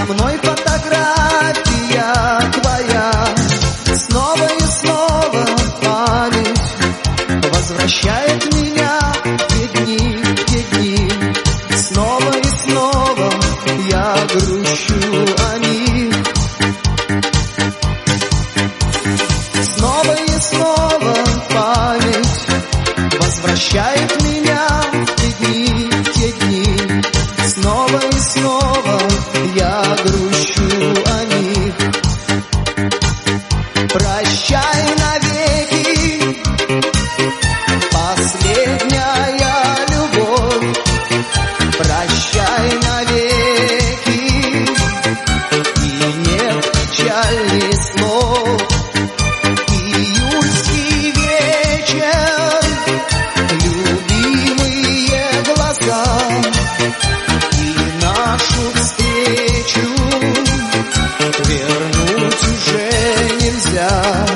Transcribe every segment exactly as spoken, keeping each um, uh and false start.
На мной фотография твоя, снова и снова память возвращает меня в те дни, в те дни. Снова и снова я грущу о них. Снова и снова память возвращает меня в те дни, в те дни. Снова и снова я грущу о них. Прощай навеки, последняя любовь. Прощай навеки, и нет печальных слов. Июльский вечер, любимые глаза, и нашу встречу вернуть уже нельзя.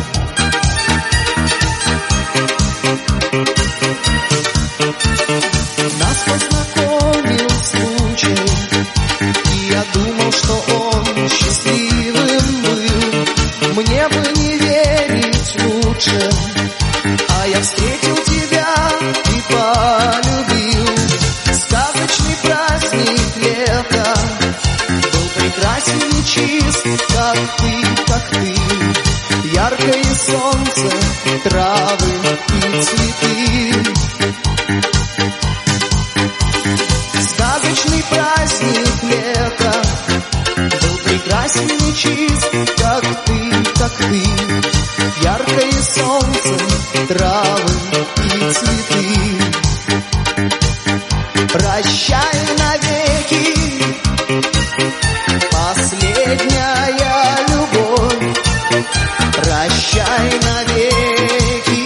Нас познакомил случай, и я думал, что он счастливым был. Мне бы не верить лучше, а я встретил тебя и полюбил. Сказочный праздник лета был прекрасен и чист, как ты, как ты. Яркое солнце, травы и цветы. Сказочный праздник лета был прекрасен и чист, как ты, как ты. Яркое солнце, травы и цветы. Прощай навеки, последняя любовь. Прощай навеки,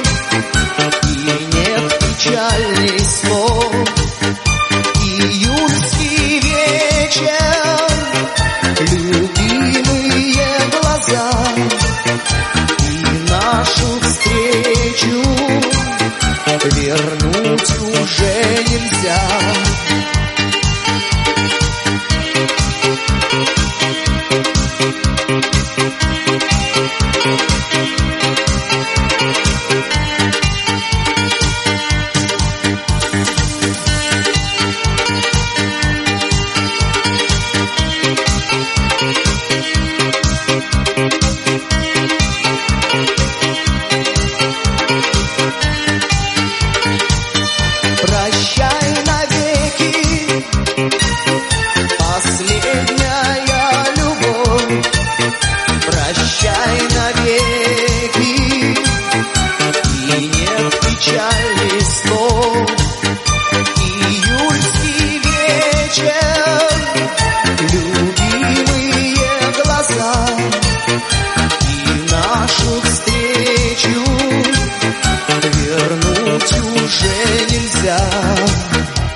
и нет печальных слов. Июльский вечер, любимые глаза, и нашу встречу вернуть уже нельзя. Прощай навеки, последняя любовь. Прощай навеки, и нет печальных слов. Июльский вечер, любимые глаза, и нашу встречу вернуть уже нельзя.